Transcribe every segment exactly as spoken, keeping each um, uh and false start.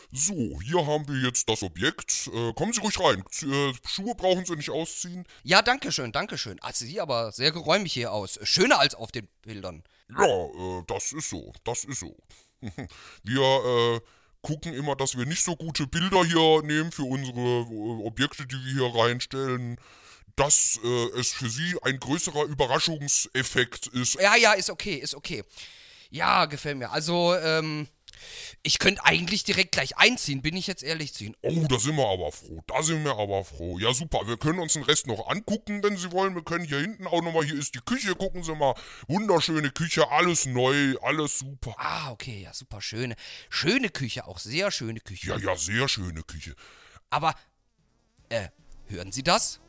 So, hier haben wir jetzt das Objekt. Äh, kommen Sie ruhig rein. Z äh, Schuhe brauchen Sie nicht ausziehen. Ja, danke schön, danke schön. Also sieht aber sehr geräumig hier aus. Schöner als auf den Bildern. Ja, äh, das ist so. Das ist so. Wir äh, gucken immer, dass wir nicht so gute Bilder hier nehmen für unsere äh, Objekte, die wir hier reinstellen. Dass äh, es für Sie ein größerer Überraschungseffekt ist. Ja, ja, ist okay, ist okay. Ja, gefällt mir. Also, ähm, ich könnte eigentlich direkt gleich einziehen, bin ich jetzt ehrlich zu Ihnen. Oh, da sind wir aber froh. Da sind wir aber froh. Ja, super. Wir können uns den Rest noch angucken, wenn Sie wollen. Wir können hier hinten auch nochmal, hier ist die Küche, gucken Sie mal. Wunderschöne Küche, alles neu, alles super. Ah, okay, ja, super schöne. Schöne Küche, auch sehr schöne Küche. Ja, ja, sehr schöne Küche. Aber, äh, hören Sie das?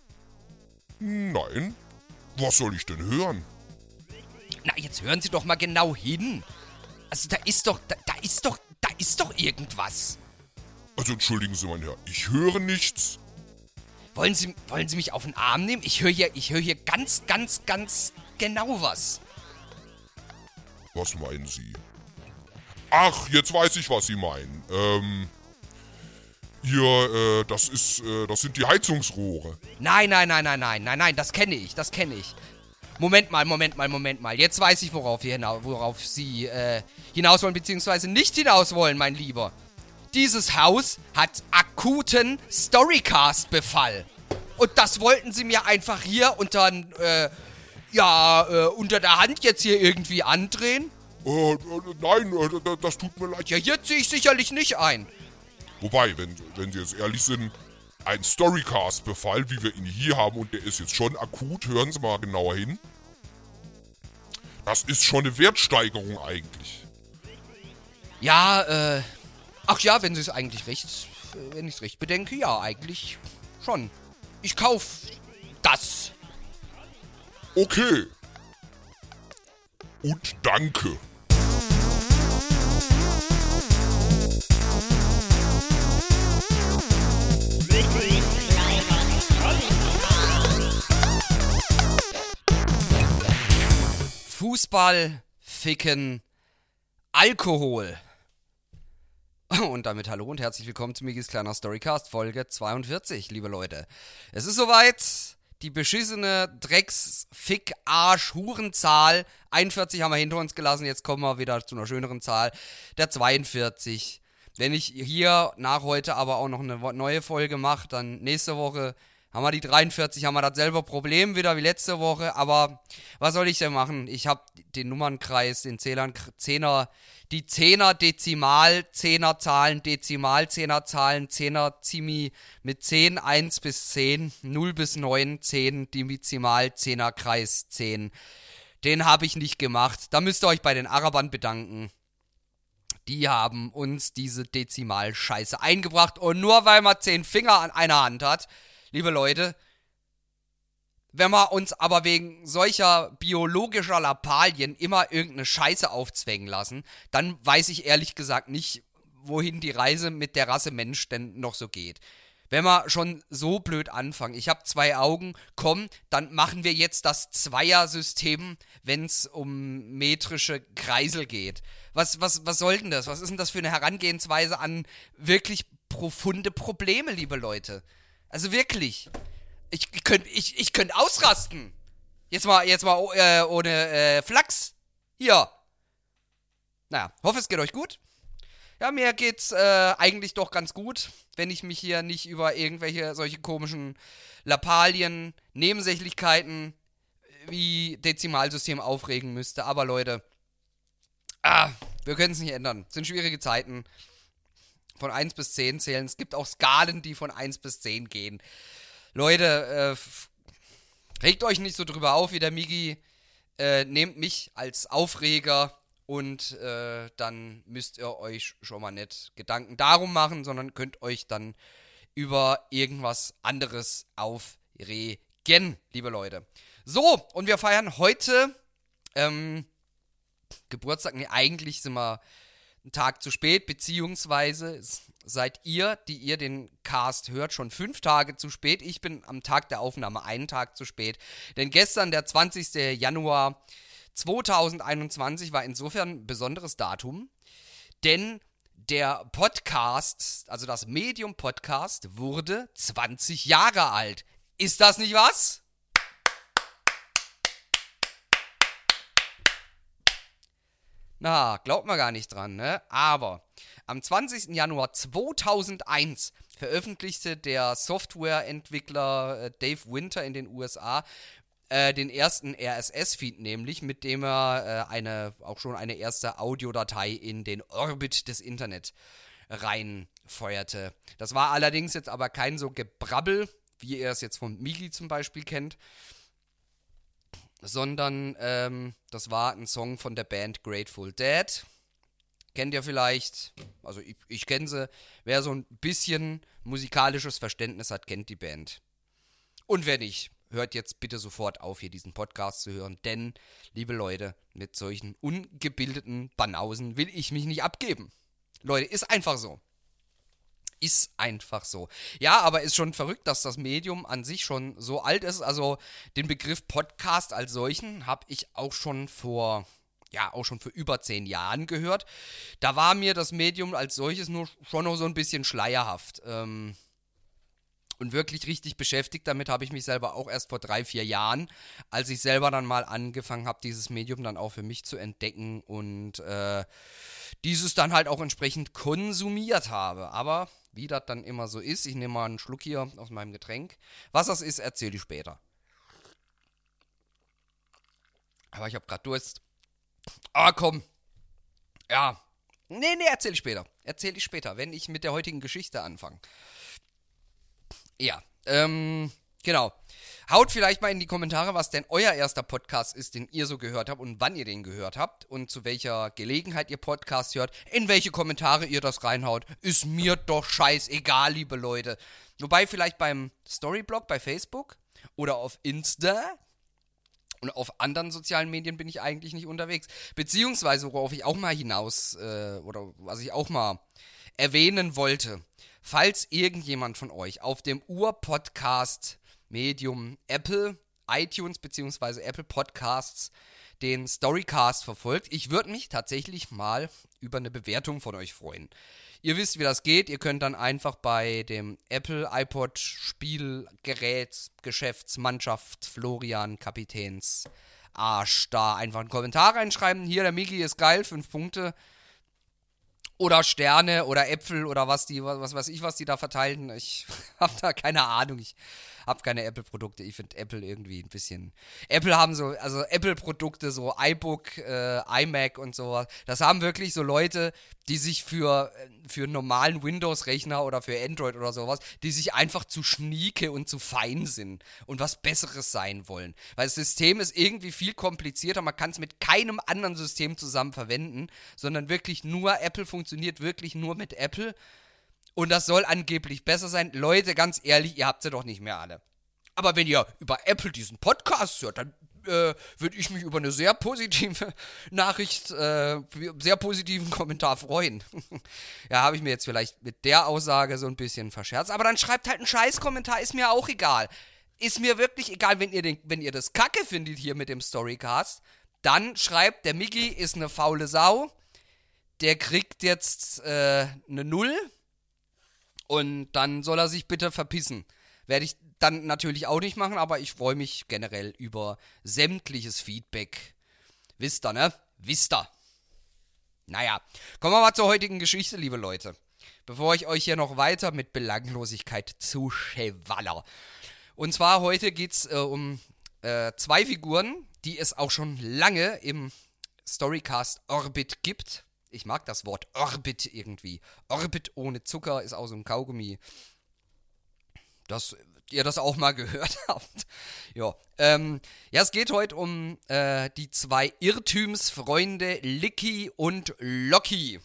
Nein. Was soll ich denn hören? Na, jetzt hören Sie doch mal genau hin. Also, da ist doch, da, da ist doch, da ist doch irgendwas. Also entschuldigen Sie, mein Herr, ich höre nichts. Wollen Sie, wollen Sie mich auf den Arm nehmen? Ich höre hier, ich höre hier ganz, ganz, ganz genau was. Was meinen Sie? Ach, jetzt weiß ich, was Sie meinen. Ähm, hier, äh, das ist, äh, das sind die Heizungsrohre. Nein, nein, nein, nein, nein, nein, nein, das kenne ich, das kenne ich. Moment mal, Moment mal, Moment mal. Jetzt weiß ich, worauf, wir hina- worauf Sie äh, hinaus wollen, beziehungsweise nicht hinaus wollen, mein Lieber. Dieses Haus hat akuten Storycast-Befall. Und das wollten Sie mir einfach hier unter, äh, ja, äh, unter der Hand jetzt hier irgendwie andrehen? Äh, äh, nein, äh, das tut mir leid. Ja, hier ziehe ich sicherlich nicht ein. Wobei, wenn, wenn Sie jetzt ehrlich sind, ein Storycast-Befall, wie wir ihn hier haben, und der ist jetzt schon akut, hören Sie mal genauer hin. Das ist schon eine Wertsteigerung eigentlich. Ja, äh, ach ja, wenn Sie es eigentlich recht, wenn ich es recht bedenke, ja, eigentlich schon. Ich kauf das. Okay. Und danke. Fußball, Ficken, Alkohol. Und damit hallo und herzlich willkommen zu Migis kleiner Storycast, Folge zweiundvierzig, liebe Leute. Es ist soweit, die beschissene Drecks-, Fick-, Arsch-, Hurenzahl. einundvierzig haben wir hinter uns gelassen, jetzt kommen wir wieder zu einer schöneren Zahl, der zweiundvierzig. Wenn ich hier nach heute aber auch noch eine neue Folge mache, dann nächste Woche haben wir die dreiundvierzig, haben wir dasselbe Problem wieder wie letzte Woche, aber was soll ich denn machen? Ich habe den Nummernkreis, den Zählern, Zehner, die Zehner, Dezimal, Zehnerzahlen, Dezimal, Zehnerzahlen, Zehner, Zimi mit zehn, eins bis zehn, null bis neun, zehn, Dizimal, Zehnerkreis, zehn. Den habe ich nicht gemacht. Da müsst ihr euch bei den Arabern bedanken. Die haben uns diese Dezimal-Scheiße eingebracht und nur weil man zehn Finger an einer Hand hat, liebe Leute, wenn wir uns aber wegen solcher biologischer Lappalien immer irgendeine Scheiße aufzwängen lassen, dann weiß ich ehrlich gesagt nicht, wohin die Reise mit der Rasse Mensch denn noch so geht. Wenn wir schon so blöd anfangen, ich habe zwei Augen, komm, dann machen wir jetzt das Zweier-System, wenn es um metrische Kreisel geht. Was, was, was soll denn das? Was ist denn das für eine Herangehensweise an wirklich profunde Probleme, liebe Leute? Also wirklich. Ich, ich könnte ich, ich könnt ausrasten. Jetzt mal, jetzt mal äh, ohne äh, Flachs. Hier. Naja, hoffe es geht euch gut. Ja, mir geht's äh, eigentlich doch ganz gut, wenn ich mich hier nicht über irgendwelche solche komischen Lappalien, Nebensächlichkeiten wie Dezimalsystem aufregen müsste. Aber Leute, ah, wir können es nicht ändern. Es sind schwierige Zeiten. Von eins bis zehn zählen. Es gibt auch Skalen, die von eins bis zehn gehen. Leute, äh, regt euch nicht so drüber auf wie der Migi. Äh, nehmt mich als Aufreger und äh, dann müsst ihr euch schon mal nicht Gedanken darum machen, sondern könnt euch dann über irgendwas anderes aufregen, liebe Leute. So, und wir feiern heute ähm, Geburtstag. Nee, eigentlich sind wir einen Tag zu spät, beziehungsweise seid ihr, die ihr den Cast hört, schon fünf Tage zu spät. Ich bin am Tag der Aufnahme einen Tag zu spät. Denn gestern, der zwanzigster Januar zweitausendeinundzwanzig, war insofern ein besonderes Datum. Denn der Podcast, also das Medium Podcast, wurde zwanzig Jahre alt. Ist das nicht was? Na, glaubt man gar nicht dran, ne? Aber am zwanzigsten Januar zweitausendeins veröffentlichte der Softwareentwickler äh, Dave Winter in den U S A äh, den ersten R S S-Feed, nämlich mit dem er äh, eine, auch schon eine erste Audiodatei in den Orbit des Internet reinfeuerte. Das war allerdings jetzt aber kein so Gebrabbel, wie ihr es jetzt von Migi zum Beispiel kennt, sondern ähm, das war ein Song von der Band Grateful Dead. Kennt ihr vielleicht, also ich, ich kenne sie, wer so ein bisschen musikalisches Verständnis hat, kennt die Band. Und wer nicht, hört jetzt bitte sofort auf, hier diesen Podcast zu hören, denn, liebe Leute, mit solchen ungebildeten Banausen will ich mich nicht abgeben. Leute, ist einfach so. Ist einfach so. Ja, aber ist schon verrückt, dass das Medium an sich schon so alt ist. Also den Begriff Podcast als solchen habe ich auch schon vor, ja, auch schon vor über zehn Jahren gehört. Da war mir das Medium als solches nur schon noch so ein bisschen schleierhaft. Ähm, und wirklich richtig beschäftigt damit habe ich mich selber auch erst vor drei, vier Jahren, als ich selber dann mal angefangen habe, dieses Medium dann auch für mich zu entdecken und äh, dieses dann halt auch entsprechend konsumiert habe. Aber wie das dann immer so ist, ich nehme mal einen Schluck hier aus meinem Getränk. Was das ist, erzähle ich später. Aber ich habe gerade Durst. Ah, komm. Ja. Nee, nee, erzähle ich später. Erzähle ich später, wenn ich mit der heutigen Geschichte anfange. Ja, ähm, genau. Haut vielleicht mal in die Kommentare, was denn euer erster Podcast ist, den ihr so gehört habt und wann ihr den gehört habt und zu welcher Gelegenheit ihr Podcast hört, in welche Kommentare ihr das reinhaut. Ist mir doch scheißegal, liebe Leute. Wobei vielleicht beim Storyblog bei Facebook oder auf Insta und auf anderen sozialen Medien bin ich eigentlich nicht unterwegs. Beziehungsweise, worauf ich auch mal hinaus, äh, oder was ich auch mal erwähnen wollte, falls irgendjemand von euch auf dem Ur-Podcast Medium Apple, iTunes bzw. Apple Podcasts den Storycast verfolgt. Ich würde mich tatsächlich mal über eine Bewertung von euch freuen. Ihr wisst, wie das geht. Ihr könnt dann einfach bei dem Apple iPod Spielgerät Geschäftsmannschaft Florian Kapitäns Arsch da einfach einen Kommentar reinschreiben. Hier, der Migi ist geil, fünf Punkte. Oder Sterne oder Äpfel oder was die, was weiß ich, was die da verteilen. Ich habe da keine Ahnung. Ich habe keine Apple-Produkte. Ich finde Apple irgendwie ein bisschen. Apple haben so, also Apple-Produkte, so iBook, äh, iMac und sowas. Das haben wirklich so Leute, die sich für, für einen normalen Windows-Rechner oder für Android oder sowas, die sich einfach zu schnieke und zu fein sind und was Besseres sein wollen. Weil das System ist irgendwie viel komplizierter. Man kann es mit keinem anderen System zusammen verwenden, sondern wirklich nur Apple funktioniert wirklich nur mit Apple. Und das soll angeblich besser sein. Leute, ganz ehrlich, ihr habt sie doch nicht mehr alle. Aber wenn ihr über Apple diesen Podcast hört, dann äh, würde ich mich über eine sehr positive Nachricht, äh, sehr positiven Kommentar freuen. Ja, habe ich mir jetzt vielleicht mit der Aussage so ein bisschen verscherzt. Aber dann schreibt halt einen Scheiß-Kommentar, ist mir auch egal. Ist mir wirklich egal, wenn ihr, den, wenn ihr das Kacke findet hier mit dem Storycast, dann schreibt, der Migi ist eine faule Sau, der kriegt jetzt äh, eine Null. Und dann soll er sich bitte verpissen. Werde ich dann natürlich auch nicht machen, aber ich freue mich generell über sämtliches Feedback. Wisst ihr, ne? Wisst ihr. Naja, kommen wir mal zur heutigen Geschichte, liebe Leute. Bevor ich euch hier noch weiter mit Belanglosigkeit zuschewaller. Und zwar heute geht's äh, um äh, zwei Figuren, die es auch schon lange im Storycast Orbit gibt. Ich mag das Wort Orbit irgendwie. Orbit ohne Zucker ist aus dem Kaugummi. Dass ihr das auch mal gehört habt. Ja, ähm, ja, es geht heute um äh, die zwei Irrtümsfreunde Licky und Locky.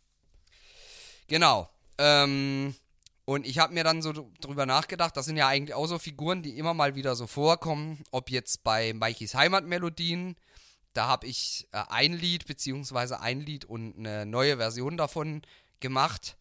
Genau. Ähm, und ich habe mir dann so drüber nachgedacht, das sind ja eigentlich auch so Figuren, die immer mal wieder so vorkommen. Ob jetzt bei Mikeys Heimatmelodien. Da habe ich äh, ein Lied, beziehungsweise ein Lied und eine neue Version davon gemacht.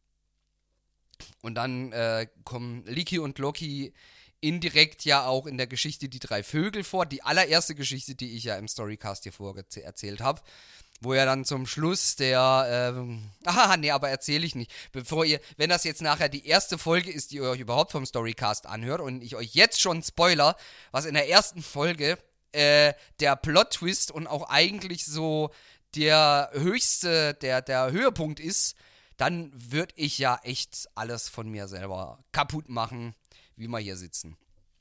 Und dann äh, kommen Licky und Locky indirekt ja auch in der Geschichte Die drei Vögel vor. Die allererste Geschichte, die ich ja im Storycast hier vorher erzählt habe. wo ja dann zum Schluss der, ähm, ah, nee, aber erzähle ich nicht. Bevor ihr, wenn das jetzt nachher die erste Folge ist, die ihr euch überhaupt vom Storycast anhört und ich euch jetzt schon spoiler, was in der ersten Folge äh, der Plot-Twist und auch eigentlich so der höchste, der, der Höhepunkt ist, dann würde ich ja echt alles von mir selber kaputt machen, wie wir hier sitzen.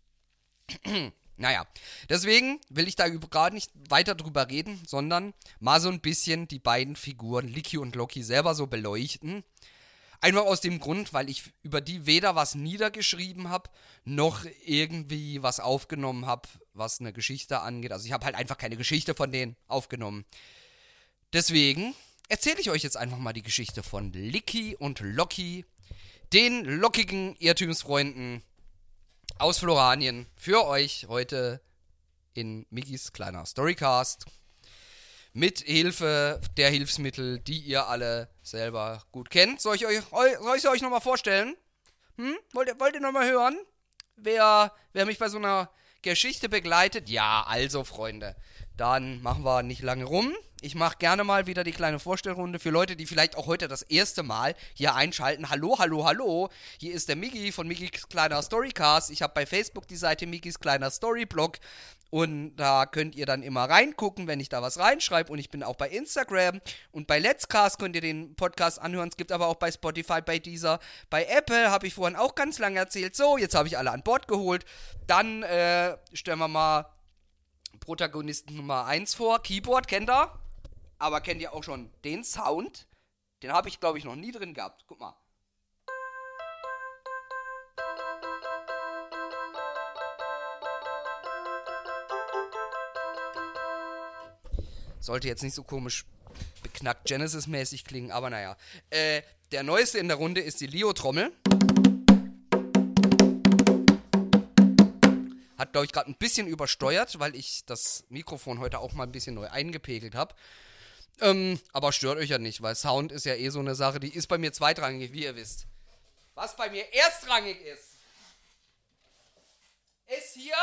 Naja, deswegen will ich da gerade nicht weiter drüber reden, sondern mal so ein bisschen die beiden Figuren Licky und Locky selber so beleuchten. Einfach aus dem Grund, weil ich über die weder was niedergeschrieben habe, noch irgendwie was aufgenommen habe, was eine Geschichte angeht. Also ich habe halt einfach keine Geschichte von denen aufgenommen. Deswegen erzähle ich euch jetzt einfach mal die Geschichte von Licky und Locky, den lockigen Irrtümsfreunden aus Floranien, für euch heute in Mickys kleiner Storycast. Mit Hilfe der Hilfsmittel, die ihr alle selber gut kennt. Soll ich, euch, soll ich sie euch nochmal vorstellen? Hm? Wollt ihr, wollt ihr nochmal hören, wer, wer mich bei so einer Geschichte begleitet? Ja, also Freunde, dann machen wir nicht lange rum. Ich mache gerne mal wieder die kleine Vorstellrunde für Leute, die vielleicht auch heute das erste Mal hier einschalten. Hallo, hallo, hallo. Hier ist der Miggi von Mickys kleiner Storycast. Ich habe bei Facebook die Seite Mickys kleiner Storyblog und da könnt ihr dann immer reingucken, wenn ich da was reinschreibe. Und ich bin auch bei Instagram und bei Let's Cast könnt ihr den Podcast anhören. Es gibt aber auch bei Spotify, bei Deezer, bei Apple, habe ich vorhin auch ganz lange erzählt. So, jetzt habe ich alle an Bord geholt. Dann äh, stellen wir mal Protagonisten Nummer eins vor. Keyboard, kennt ihr? Aber kennt ihr auch schon den Sound? Den habe ich, glaube ich, noch nie drin gehabt. Guck mal. Sollte jetzt nicht so komisch beknackt Genesis-mäßig klingen, aber naja. Äh, der neueste in der Runde ist die Leo-Trommel. Hat, glaube ich, gerade ein bisschen übersteuert, weil ich das Mikrofon heute auch mal ein bisschen neu eingepegelt habe. Ähm, aber stört euch ja nicht, weil Sound ist ja eh so eine Sache, die ist bei mir zweitrangig, wie ihr wisst. Was bei mir erstrangig ist, ist hier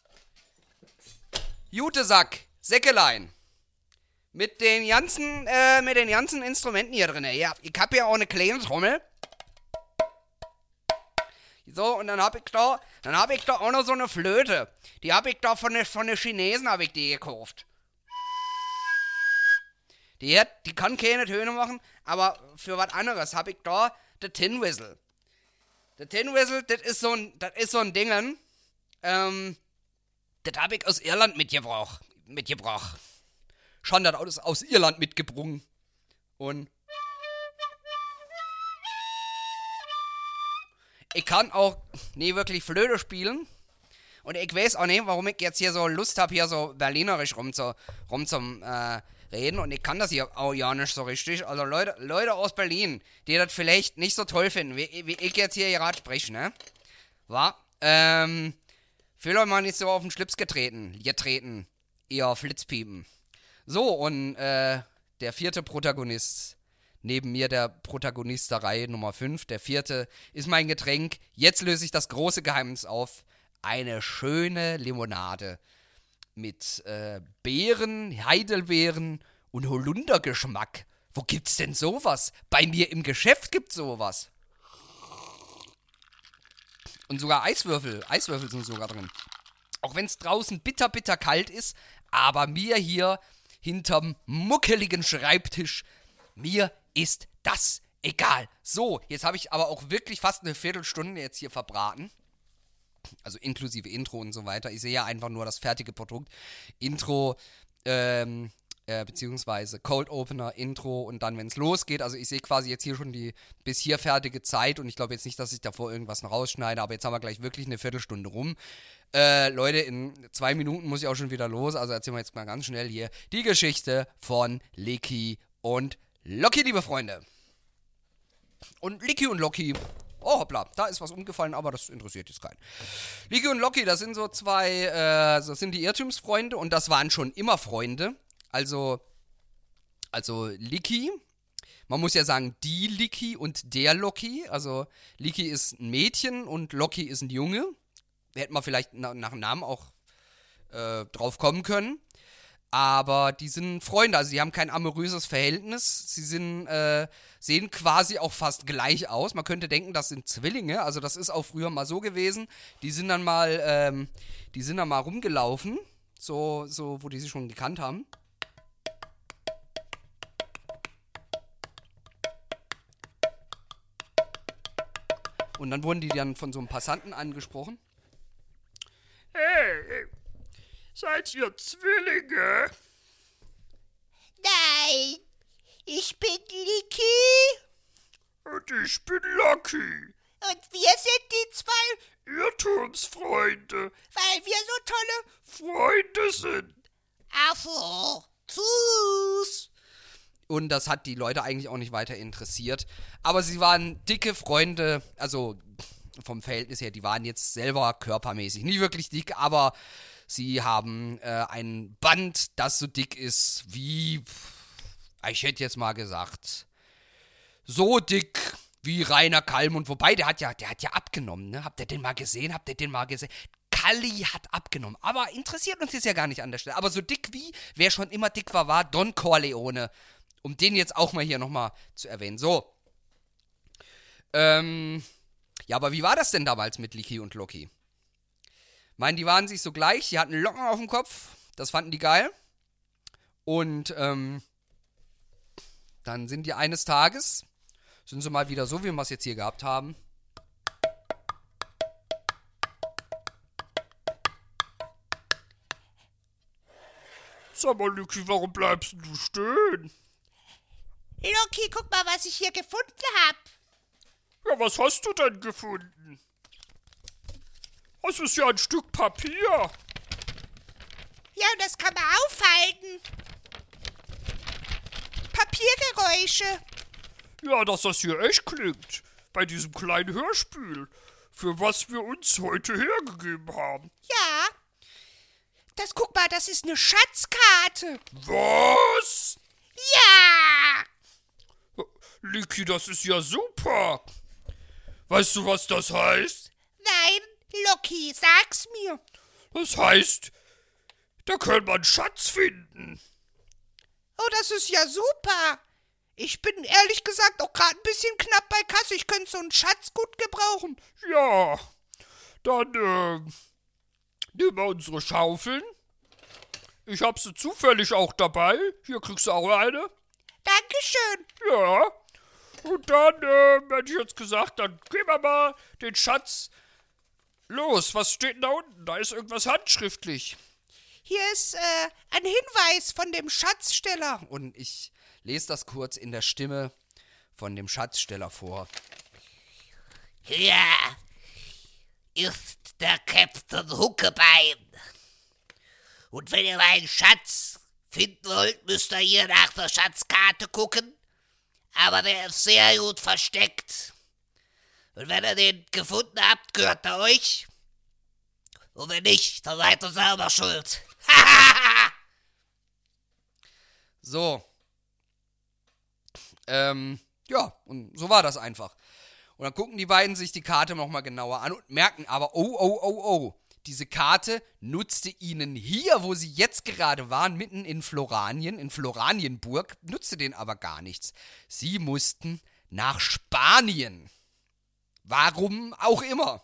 Jutesack, Säckelein. Mit den ganzen, äh, mit den ganzen Instrumenten hier drin. Ja, ich hab hier auch eine kleine Trommel. So, und dann hab ich da, dann hab ich da auch noch so eine Flöte. Die hab ich da von den von den Chinesen, hab ich die gekauft. Die, hat, die kann keine Töne machen, aber für was anderes habe ich da den Tin Whistle. Der Tin Whistle, das ist so ein, das ist so ein Ding, ähm, das habe ich aus Irland mitgebracht. mitgebracht. Schon das aus, aus Irland mitgebrungen. Und ich kann auch nie wirklich Flöte spielen. Und ich weiß auch nicht, warum ich jetzt hier so Lust habe, hier so berlinerisch rum zu, rum zum, äh, reden und ich kann das hier auch ja nicht so richtig. Also Leute, Leute aus Berlin, die das vielleicht nicht so toll finden, wie, wie ich jetzt hier gerade spreche, ne? War, ähm, fühlt euch mal nicht so auf den Schlips getreten, getreten, ihr Flitzpiepen. So, und, äh, der vierte Protagonist, neben mir der Protagonist der Reihe Nummer fünf, der vierte ist mein Getränk. Jetzt löse ich das große Geheimnis auf. Eine schöne Limonade. Mit äh, Beeren, Heidelbeeren und Holundergeschmack. Wo gibt's denn sowas? Bei mir im Geschäft gibt's sowas. Und sogar Eiswürfel. Eiswürfel sind sogar drin. Auch wenn es draußen bitter, bitter kalt ist. Aber mir hier hinterm muckeligen Schreibtisch, mir ist das egal. So, jetzt habe ich aber auch wirklich fast eine Viertelstunde jetzt hier verbraten. Also inklusive Intro und so weiter. Ich sehe ja einfach nur das fertige Produkt. Intro, ähm, äh, beziehungsweise Cold Opener, Intro und dann, wenn es losgeht. Also ich sehe quasi jetzt hier schon die bis hier fertige Zeit und ich glaube jetzt nicht, dass ich davor irgendwas noch rausschneide, aber jetzt haben wir gleich wirklich eine Viertelstunde rum. Äh, Leute, in zwei Minuten muss ich auch schon wieder los, also erzählen wir jetzt mal ganz schnell hier die Geschichte von Licky und Locky, liebe Freunde. Und Licky und Locky... Oh, hoppla, da ist was umgefallen, aber das interessiert jetzt keinen. Licky und Locky, das sind so zwei, äh, das sind die Irrtümsfreunde und das waren schon immer Freunde. Also, also Licky, man muss ja sagen, die Licky und der Locky. Also, Licky ist ein Mädchen und Locky ist ein Junge. Hätte man vielleicht na, nach dem Namen auch äh, drauf kommen können. Aber die sind Freunde, also die haben kein amoröses Verhältnis. Sie sind, äh, sehen quasi auch fast gleich aus. Man könnte denken, das sind Zwillinge. Also das ist auch früher mal so gewesen. Die sind dann mal, ähm, die sind dann mal rumgelaufen. So, so, wo die sich schon gekannt haben. Und dann wurden die dann von so einem Passanten angesprochen. Hey, seid ihr Zwillinge? Nein, ich bin Licky. Und ich bin Lucky. Und wir sind die zwei, Irrtumsfreunde. weil wir so tolle Freunde sind. Affe. Tschüss. Und das hat die Leute eigentlich auch nicht weiter interessiert. Aber sie waren dicke Freunde, also vom Verhältnis her, die waren jetzt selber körpermäßig nie wirklich dick, aber sie haben äh, ein Band, das so dick ist wie, ich hätte jetzt mal gesagt, so dick wie Rainer Kallmund. Wobei, der hat ja, der hat ja abgenommen, ne? Habt ihr den mal gesehen? Habt ihr den mal gesehen? Kalli hat abgenommen. Aber interessiert uns jetzt ja gar nicht an der Stelle. Aber so dick wie, wer schon immer dick war, war Don Corleone. Um den jetzt auch mal hier nochmal zu erwähnen. So. Ähm. Ja, aber wie war das denn damals mit Licky und Loki? Meinen, die waren sich so gleich, die hatten Locken auf dem Kopf, das fanden die geil. Und, ähm, dann sind die eines Tages, sind sie mal wieder so, wie wir es jetzt hier gehabt haben. Sag mal, Lucky, warum bleibst du stehen? Loki, guck mal, was ich hier gefunden hab. Ja, was hast du denn gefunden? Das ist ja ein Stück Papier. Ja, und das kann man aufhalten. Papiergeräusche. Ja, dass das hier echt klingt. Bei diesem kleinen Hörspiel. Für was wir uns heute hergegeben haben. Ja. Das, guck mal, das ist eine Schatzkarte. Was? Ja. Licky, das ist ja super. Weißt du, was das heißt? Nein, Loki, sag's mir. Das heißt, da kann man Schatz finden. Oh, das ist ja super. Ich bin ehrlich gesagt auch gerade ein bisschen knapp bei Kasse. Ich könnte so einen Schatz gut gebrauchen. Ja, dann äh, nehmen wir unsere Schaufeln. Ich hab sie zufällig auch dabei. Hier kriegst du auch eine. Dankeschön. Ja. Und dann, äh, hätte ich jetzt gesagt, dann gehen wir mal den Schatz los. Was steht denn da unten? Da ist irgendwas handschriftlich. Hier ist äh, ein Hinweis von dem Schatzsteller. Und ich lese das kurz in der Stimme von dem Schatzsteller vor. Hier ist der Captain Huckebein. Und wenn ihr meinen Schatz finden wollt, müsst ihr hier nach der Schatzkarte gucken. Aber der ist sehr gut versteckt. Und wenn ihr den gefunden habt, gehört er euch. Und wenn nicht, dann seid ihr selber schuld. So. Ähm, ja, und so war das einfach. Und dann gucken die beiden sich die Karte nochmal genauer an und merken aber, oh, oh, oh, oh, diese Karte nutzte ihnen hier, wo sie jetzt gerade waren, mitten in Floranien, in Floranienburg, nutzte denen aber gar nichts. Sie mussten nach Spanien. Warum auch immer.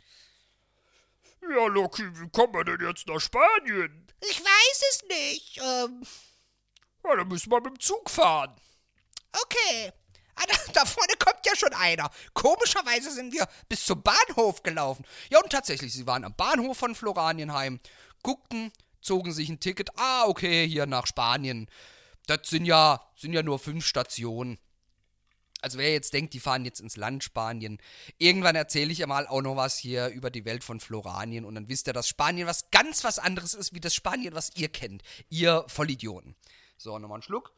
Ja, Loki, wie kommen wir denn jetzt nach Spanien? Ich weiß es nicht. Ähm, Ja, dann müssen wir mit dem Zug fahren. okay. Ah, da, da vorne kommt ja schon einer. Komischerweise sind wir bis zum Bahnhof gelaufen. Ja, und tatsächlich, sie waren am Bahnhof von Floranienheim, guckten, zogen sich ein Ticket. Ah, okay, hier nach Spanien. Das sind ja, sind ja nur fünf Stationen. Also wer jetzt denkt, die fahren jetzt ins Land Spanien, irgendwann erzähle ich ja mal auch noch was hier über die Welt von Floranien und dann wisst ihr, dass Spanien was ganz was anderes ist, wie das Spanien, was ihr kennt. Ihr Vollidioten. So, nochmal einen Schluck.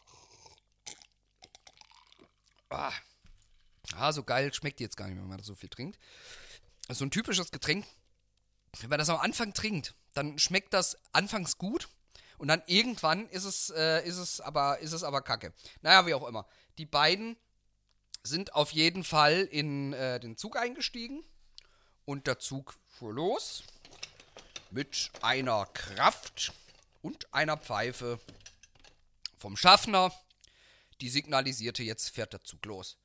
Ah. ah, so geil schmeckt die jetzt gar nicht mehr, wenn man so viel trinkt. Das ist so ein typisches Getränk. Wenn man das am Anfang trinkt, dann schmeckt das anfangs gut und dann irgendwann ist es, äh, ist es aber, ist es aber kacke. Naja, wie auch immer. Die beiden sind auf jeden Fall in äh, den Zug eingestiegen und der Zug fuhr los mit einer Kraft und einer Pfeife vom Schaffner, die signalisierte, jetzt fährt der Zug los.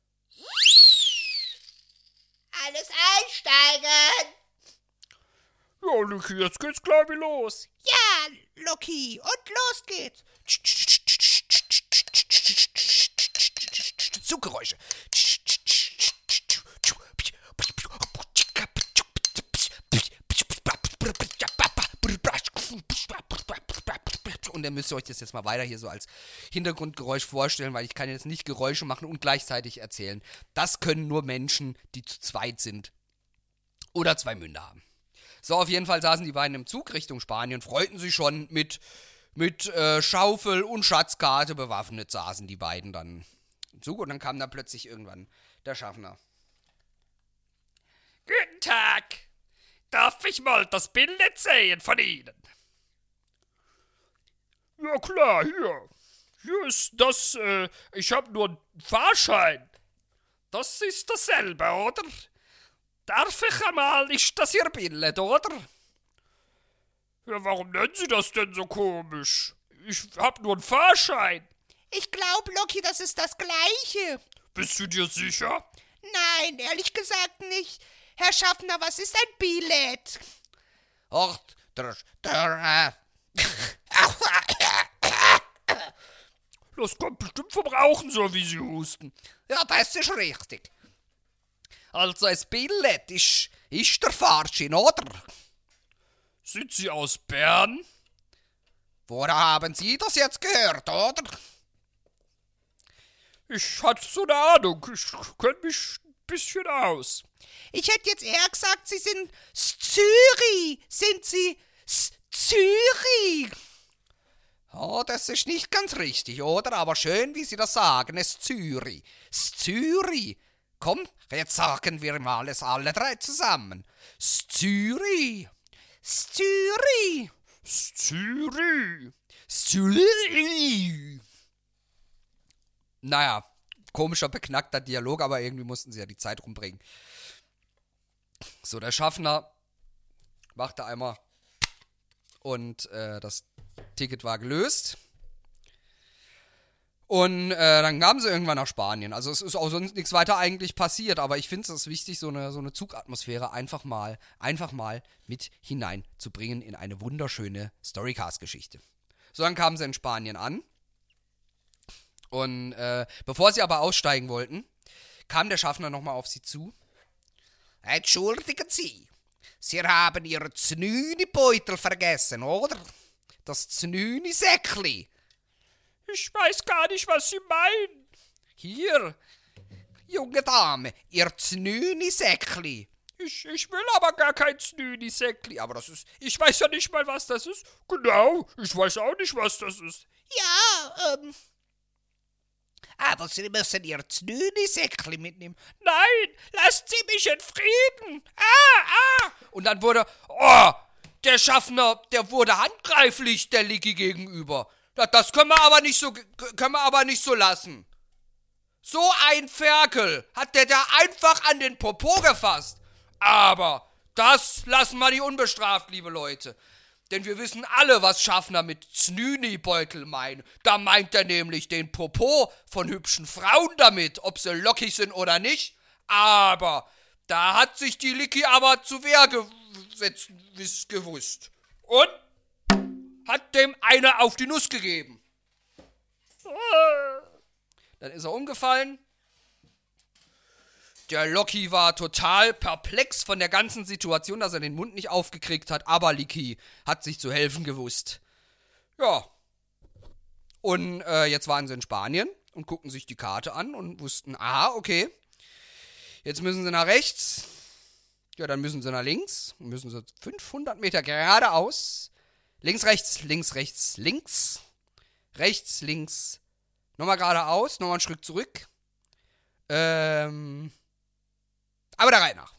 Alles einsteigen! Ja, Lucky, jetzt geht's gleich wieder los. Ja, Loki, und los geht's. Zuggeräusche. Und dann müsst ihr euch das jetzt mal weiter hier so als Hintergrundgeräusch vorstellen, weil ich kann jetzt nicht Geräusche machen und gleichzeitig erzählen. Das können nur Menschen, die zu zweit sind oder zwei Münder haben. So, auf jeden Fall saßen die beiden im Zug Richtung Spanien, freuten sich schon mit, mit äh, Schaufel und Schatzkarte bewaffnet, saßen die beiden dann im Zug und dann kam da plötzlich irgendwann der Schaffner. Guten Tag. Darf ich mal das Bild sehen von Ihnen? Ja klar, hier. Hier ist das, äh, ich hab nur einen Fahrschein. Das ist dasselbe, oder? Darf ich einmal, ist das Ihr Bild, oder? Ja, warum nennen Sie das denn so komisch? Ich hab nur einen Fahrschein. Ich glaub, Loki, das ist das Gleiche. Bist du dir sicher? Nein, ehrlich gesagt nicht. Herr Schaffner, was ist ein Billett? Ach, der, der, äh, Das kommt bestimmt vom Rauchen, so wie Sie husten. ja, das ist richtig. Also, ein Billett ist, ist der Fahrschein, oder? Sind Sie aus Bern? Woher haben Sie das jetzt gehört, oder? Ich hatte so eine Ahnung. Ich kenne mich ein bisschen aus. Ich hätte jetzt eher gesagt, Sie sind S Zürich. Sind Sie S Zürich? Oh, das ist nicht ganz richtig, oder? Aber schön, wie Sie das sagen, es Zürich. S Zürich. Komm, jetzt sagen wir mal es alle drei zusammen. S Zürich. S Zürich. S Zürich. Zürich. Naja, komischer, beknackter Dialog, aber irgendwie mussten sie ja die Zeit rumbringen. So, der Schaffner machte einmal und äh, das Ticket war gelöst. Und äh, dann kamen sie irgendwann nach Spanien. Also es ist auch sonst nichts weiter eigentlich passiert, aber ich finde es ist wichtig, so eine, so eine Zugatmosphäre einfach mal, einfach mal mit hineinzubringen in eine wunderschöne Storycast-Geschichte. So, dann kamen sie in Spanien an. Und äh, bevor sie aber aussteigen wollten, kam der Schaffner nochmal auf sie zu. Entschuldigen Sie, Sie haben Ihren Znüni-Beutel vergessen, oder? Das Znüni-Säckli. Ich weiß gar nicht, was Sie meinen. Hier, junge Dame, ihr Znüni-Säckli. Ich, ich will aber gar kein Znüni-Säckli. Aber das ist, ich weiß ja nicht mal, was das ist. Genau, ich weiß auch nicht, was das ist. Ja, ähm... aber Sie müssen Ihr Znüni-Säckli mitnehmen. Nein, lassen Sie mich in Frieden. Ah, ah. Und dann wurde, oh, der Schaffner, der wurde handgreiflich der Licky gegenüber. Das, das können wir aber nicht so, können wir aber nicht so lassen. So ein Ferkel hat der da einfach an den Popo gefasst. Aber das lassen wir nicht unbestraft, liebe Leute. Denn wir wissen alle, was Schaffner mit Znüni-Beutel meint. Da meint er nämlich den Popo von hübschen Frauen damit, ob sie lockig sind oder nicht. Aber da hat sich die Licky aber zu Wehr gesetzt, wiss gewusst. Und hat dem eine auf die Nuss gegeben. Dann ist er umgefallen. Der Locky war total perplex von der ganzen Situation, dass er den Mund nicht aufgekriegt hat, aber Licky hat sich zu helfen gewusst. Ja. Und äh, jetzt waren sie in Spanien und guckten sich die Karte an und wussten, aha, okay, jetzt müssen sie nach rechts, ja, dann müssen sie nach links, müssen sie fünfhundert Meter geradeaus, links, rechts, links, rechts, links, rechts, links, nochmal geradeaus, nochmal einen Schritt zurück, ähm... aber der Reihe nach.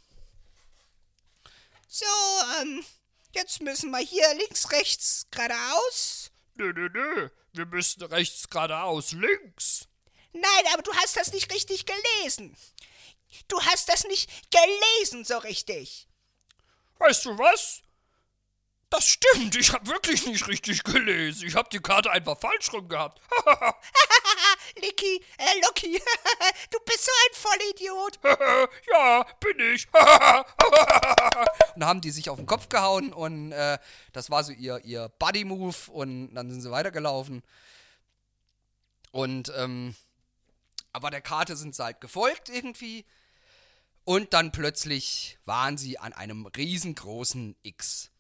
So, ähm, jetzt müssen wir hier links, rechts, geradeaus. Nö, nö, nö, wir müssen rechts geradeaus, links. Nein, aber du hast das nicht richtig gelesen. Du hast das nicht gelesen so richtig. Weißt du was? Das stimmt, ich habe wirklich nicht richtig gelesen. Ich habe die Karte einfach falsch rum gehabt. Licky, äh, Loki, du bist so ein Vollidiot. Ja, bin ich. Und haben die sich auf den Kopf gehauen und äh, das war so ihr, ihr Buddy-Move und dann sind sie weitergelaufen. Und, ähm, aber der Karte sind sie halt gefolgt irgendwie. Und dann plötzlich waren sie an einem riesengroßen X.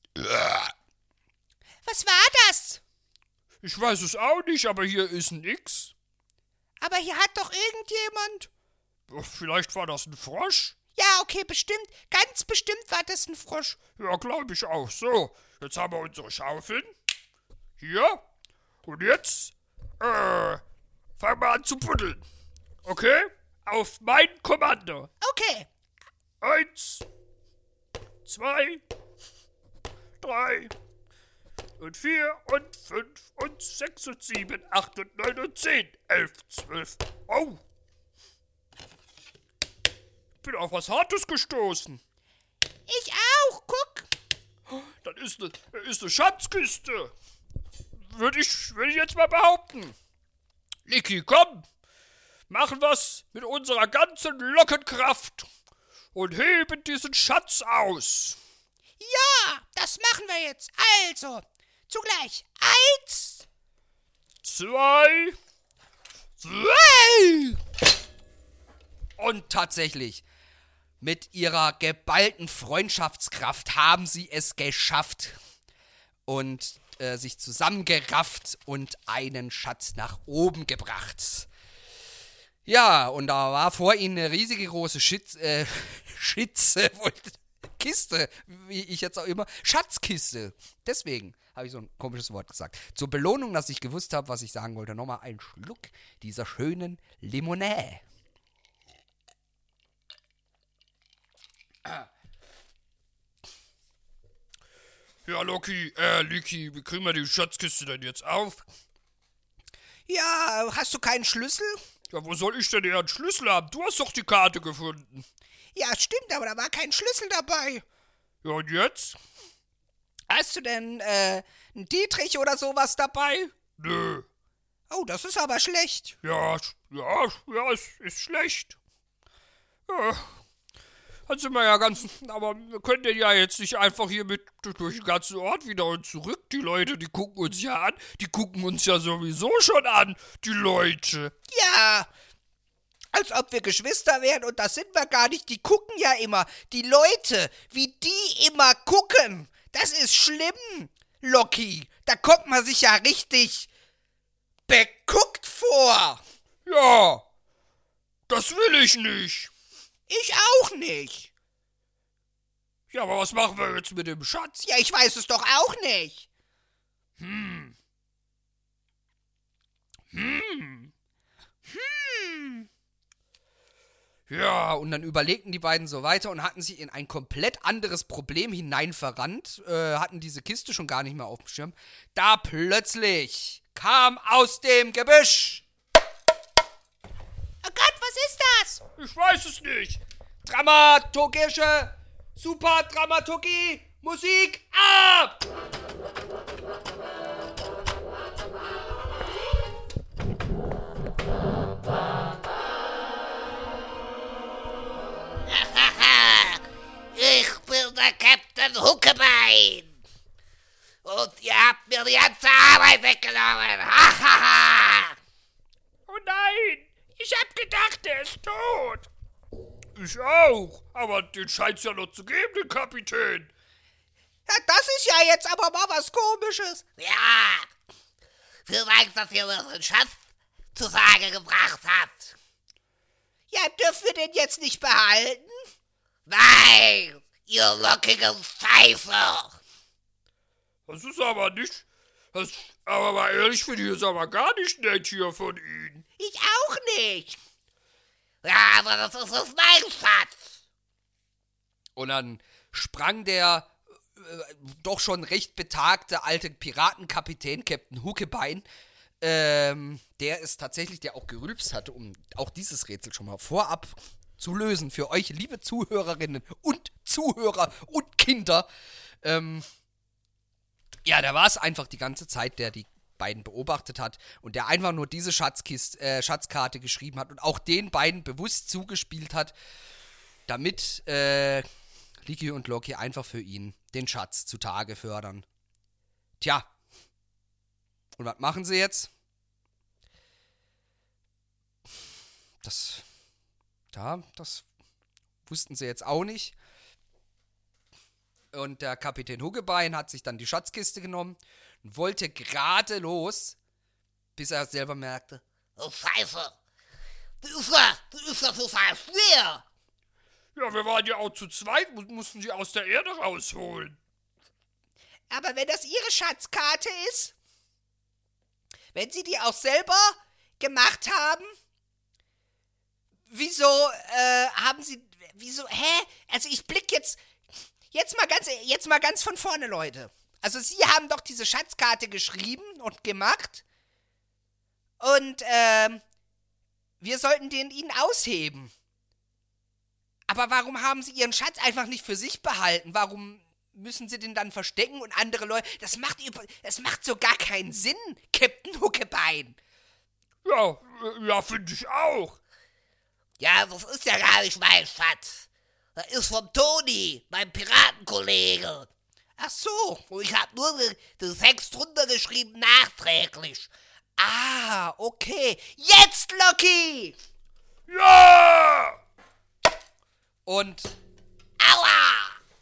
Was war das? Ich weiß es auch nicht, aber hier ist ein X. Aber hier hat doch irgendjemand... Vielleicht war das ein Frosch? Ja, okay, bestimmt. Ganz bestimmt war das ein Frosch. Ja, glaube ich auch. So, jetzt haben wir unsere Schaufeln. Hier. Und jetzt, äh, fangen wir an zu buddeln. Okay? Auf mein Kommando. Okay. Eins, zwei, drei und vier und fünf und sechs und sieben, acht und neun und zehn, elf, zwölf. Oh! Bin auf was Hartes gestoßen. Ich auch, guck. Das ist eine, ist eine Schatzkiste. Würde ich, würde ich jetzt mal behaupten. Licky, komm. Machen wir's mit unserer ganzen Lockenkraft und heben diesen Schatz aus. Ja, das machen wir jetzt. Also, zugleich. Eins. Zwei. Zwei. Und tatsächlich, mit ihrer geballten Freundschaftskraft haben sie es geschafft und äh, sich zusammengerafft und einen Schatz nach oben gebracht. Ja, und da war vor ihnen eine riesige große Schitz, äh, Schitze, Kiste, wie ich jetzt auch immer, Schatzkiste. Deswegen habe ich so ein komisches Wort gesagt. Zur Belohnung, dass ich gewusst habe, was ich sagen wollte, nochmal einen Schluck dieser schönen Limonade. Ja, Loki, äh, Licky, wie kriegen wir die Schatzkiste denn jetzt auf? Ja, hast du keinen Schlüssel? Ja, wo soll ich denn hier einen Schlüssel haben? Du hast doch die Karte gefunden. Ja, stimmt, aber da war kein Schlüssel dabei. Ja, und jetzt? Hast du denn, äh, einen Dietrich oder sowas dabei? Nö. Oh, das ist aber schlecht. Ja, sch- ja, sch- ja, ist, ist schlecht. Ja. Dann sind wir ja ganz, aber wir können den ja jetzt nicht einfach hier mit durch den ganzen Ort wieder und zurück. Die Leute, die gucken uns ja an. Die gucken uns ja sowieso schon an, die Leute. Ja, als ob wir Geschwister wären und das sind wir gar nicht. Die gucken ja immer. Die Leute, wie die immer gucken. Das ist schlimm, Loki. Da kommt man sich ja richtig beguckt vor. Ja, das will ich nicht. Ich auch nicht. Ja, aber was machen wir jetzt mit dem Schatz? Ja, ich weiß es doch auch nicht. Hm. Hm. Ja, und dann überlegten die beiden so weiter und hatten sich in ein komplett anderes Problem hinein verrannt, äh, hatten diese Kiste schon gar nicht mehr auf dem Schirm. Da plötzlich kam aus dem Gebüsch Oh Gott, was ist das? Ich weiß es nicht. dramaturgische Superdramaturgie Musik ab! Ich bin der Captain Huckebein. Und ihr habt mir die ganze Arbeit weggenommen. Hahaha. Oh nein, ich hab gedacht, er ist tot. Ich auch, aber den scheint's ja noch zu geben, den Kapitän. Ja, das ist ja jetzt aber mal was Komisches. Ja, vielen Dank, dass ihr unseren Schatz zur Sage gebracht habt. Ja, dürfen wir den jetzt nicht behalten? Nein, ihr lockigen Pfeife. Das ist aber nicht, das, aber mal ehrlich, finde ich es aber gar nicht nett hier von Ihnen. Ich auch nicht. Ja, aber das ist das mein Schatz. Und dann sprang der äh, doch schon recht betagte alte Piratenkapitän Captain Huckebein, ähm, der es tatsächlich, der auch gerülpst hatte, um auch dieses Rätsel schon mal vorab zu lösen für euch, liebe Zuhörerinnen und Zuhörer und Kinder. Ähm, Ja, der war es einfach die ganze Zeit, der die beiden beobachtet hat und der einfach nur diese Schatzkiste, äh, Schatzkarte geschrieben hat und auch den beiden bewusst zugespielt hat, damit äh, Leaky und Loki einfach für ihn den Schatz zutage fördern. Tja. Und was machen sie jetzt? Das, da, das wussten sie jetzt auch nicht. Und der Kapitän Huckebein hat sich dann die Schatzkiste genommen und wollte gerade los, bis er selber merkte, Oh, Scheiße. Das ist ja, das ist ja total schwer. Ja, wir waren ja auch zu zweit, mu- mussten sie aus der Erde rausholen. Aber wenn das ihre Schatzkarte ist, wenn sie die auch selber gemacht haben, wieso äh, haben sie, wieso, hä? Also ich blick jetzt, jetzt mal ganz, jetzt mal ganz von vorne, Leute. Also sie haben doch diese Schatzkarte geschrieben und gemacht und ähm, wir sollten den ihnen ausheben. Aber warum haben sie ihren Schatz einfach nicht für sich behalten? Warum müssen sie den dann verstecken und andere Leute... Das macht, über, das macht so gar keinen Sinn, Captain Huckebein. Ja, äh, ja, finde ich auch. Ja, das ist ja gar nicht mein Schatz. Das ist vom Toni, meinem Piratenkollege. Ach so. Und ich hab nur den, den Text drunter geschrieben, nachträglich. Ah, okay. Jetzt, Loki! Ja! und Aua!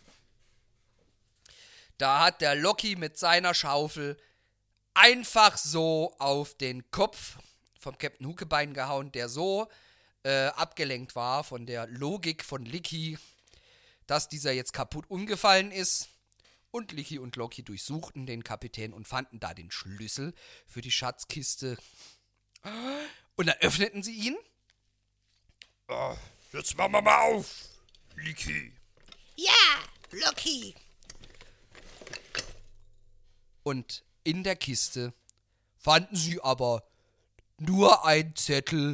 da hat der Loki mit seiner Schaufel einfach so auf den Kopf vom Captain Huckebein gehauen, der so äh, abgelenkt war von der Logik von Licky, dass dieser jetzt kaputt umgefallen ist. Und Licky und Loki durchsuchten den Kapitän und fanden da den Schlüssel für die Schatzkiste. Und dann öffneten sie ihn. Ah, jetzt machen wir mal auf, Leaky. Ja, Loki. Und in der Kiste fanden sie aber nur einen Zettel.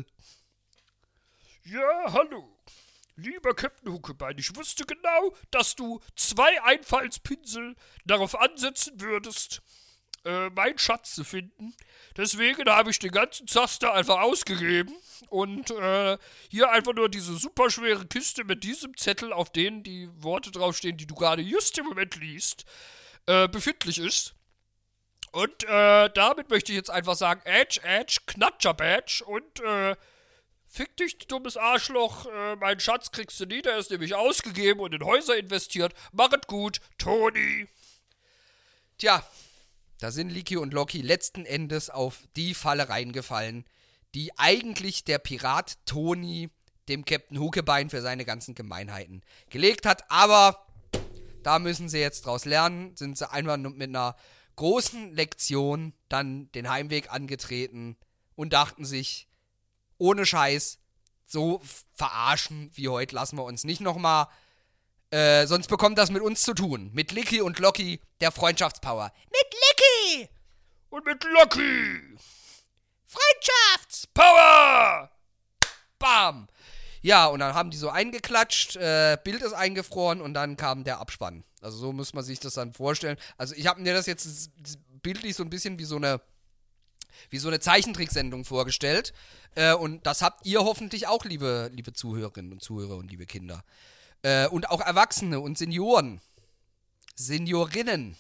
Ja, hallo. Lieber Captain Huckebein, ich wusste genau, dass du zwei Einfallspinsel darauf ansetzen würdest, äh, meinen Schatz zu finden. Deswegen habe ich den ganzen Zaster einfach ausgegeben und äh, hier einfach nur diese superschwere Kiste mit diesem Zettel, auf denen die Worte draufstehen, die du gerade just im Moment liest, äh, befindlich ist. Und äh, damit möchte ich jetzt einfach sagen, Edge, Edge, Knatscher Badge und äh, fick dich, du dummes Arschloch, äh, meinen Schatz kriegst du nie, der ist nämlich ausgegeben und in Häuser investiert. Machet gut, Toni. Tja, da sind Leaky und Loki letzten Endes auf die Falle reingefallen, die eigentlich der Pirat Toni dem Captain Huckebein für seine ganzen Gemeinheiten gelegt hat. Aber da müssen sie jetzt draus lernen, sind sie einfach nur mit einer großen Lektion dann den Heimweg angetreten und dachten sich, ohne Scheiß, so verarschen wie heute lassen wir uns nicht nochmal. Äh, sonst bekommt das mit uns zu tun. Mit Licky und Loki, der Freundschaftspower. Mit Licky! Und mit Loki. Freundschafts! Power! Bam! Ja, und dann haben die so eingeklatscht, äh, Bild ist eingefroren und dann kam der Abspann. Also so muss man sich das dann vorstellen. Also ich habe mir das jetzt bildlich so ein bisschen wie so eine wie so eine Zeichentricksendung vorgestellt. Äh, und das habt ihr hoffentlich auch, liebe, liebe Zuhörerinnen und Zuhörer und liebe Kinder. Äh, und auch Erwachsene und Senioren. Seniorinnen.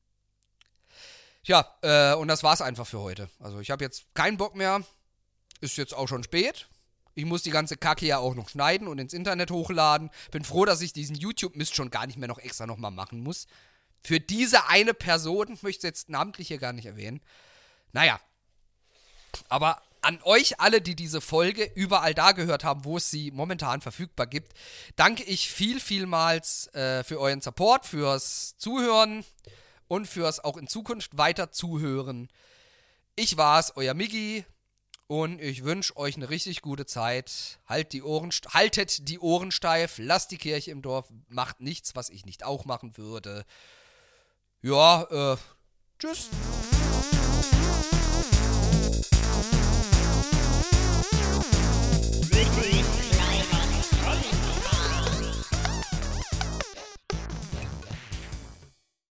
Tja, äh, und das war's einfach für heute. Also ich habe jetzt keinen Bock mehr. Ist jetzt auch schon spät. Ich muss die ganze Kacke ja auch noch schneiden und ins Internet hochladen. Bin froh, dass ich diesen YouTube-Mist schon gar nicht mehr noch extra nochmal machen muss. Für diese eine Person, ich möchte es jetzt namentlich hier gar nicht erwähnen. Naja. Aber an euch alle, die diese Folge überall da gehört haben, wo es sie momentan verfügbar gibt, danke ich viel, vielmals äh, für euren Support, fürs Zuhören und fürs auch in Zukunft weiter Zuhören. Ich war's, euer Miggi, und ich wünsche euch eine richtig gute Zeit. Halt die Ohren, haltet die Ohren steif, lasst die Kirche im Dorf, macht nichts, was ich nicht auch machen würde. Ja, äh, tschüss.